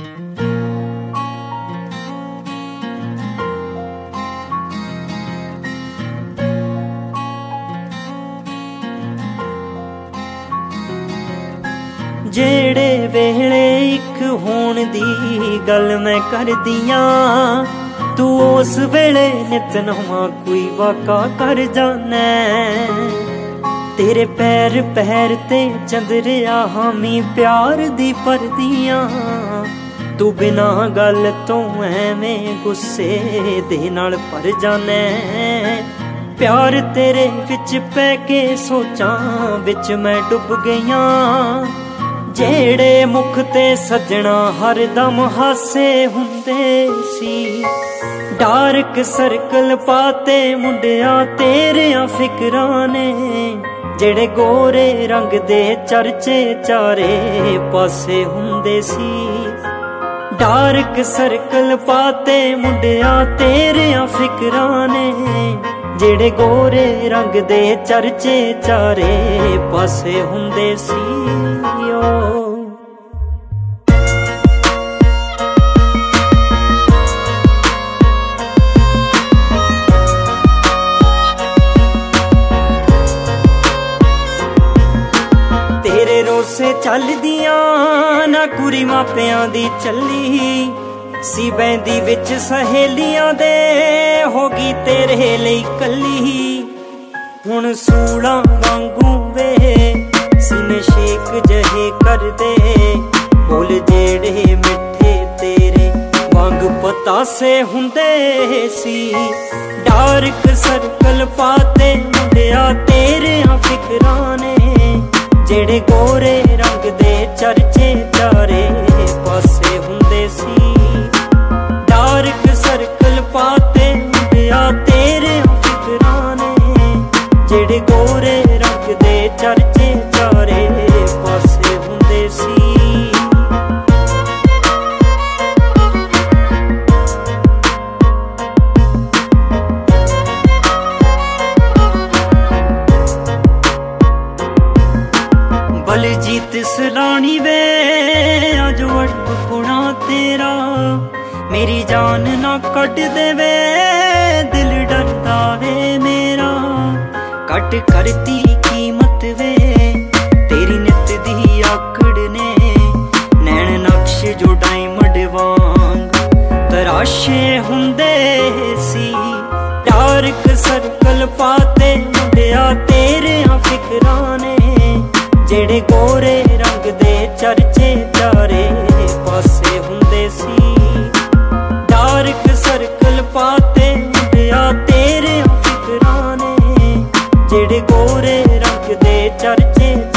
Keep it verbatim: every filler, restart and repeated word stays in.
जेड़े वेले इक होण दी गल मैं करदियां, तू उस वेले नित नवां कोई वाका कर जाना। तेरे पैर पैर ते चंद्रिया हामी प्यार दी परदियां, तू बिना गल तो एवें गुस्से दे नाल भर जाना। प्यार तेरे विच पै के सोचां विच मैं डुब गईयां, जेड़े मुख ते सजना हर दम हासे हुंदे सी। डार्क सर्कल पाते मुंडिया तेरियां फिकरां ने, जेड़े गोरे रंग दे चर्चे चारे पासे हुंदे सी। डार्क सर्कल पाते मुंडिया तेरियां फिकरां ने, जेड़े गोरे रंग दे चर्चे चारे पासे हुंदे सी। तेरे रोसे चलदियां ना कुरी मापियां दी चली, सी बैंदी विच सहेलियां दे होगी तेरे लई कली। हुण सूलां वांगू वे सीने शेक जहे कर दे, बोल जेड़े मिठे तेरे वांग पतासे हुंदे सी। डार्क सर्कल पाते मुंडिया तेरियां फिकरां ने, जेड़े गोरे रंग दे चर्चे चारे पासे हुंदे सी। डार्क सर्कल पाते मुंडिया तेरियां फिकरां ने, जेड़े गोरे रंग दे चर्चे चारे पासे हुंदे सी। बलजीत सलानी वे अज अड़प पुणा तेरा, मेरी जान ना कट देवे दिल डरता वे मेरा। कट करती कीमत वे तेरी नित दी आकड़ ने, नैन नक्श जो डायमंड वांग तराशे हुंदे सी। डार्क सर्कल पाते मुंडिया तेरियां फिकरां ने, जेड़े गोरे रंग दे चर्चे चारे पासे हुंदे सी। डार्क सर्कल पाते मुंडिया तेरियां फिकरां ने, जेड़े गोरे रंग दे चर्चे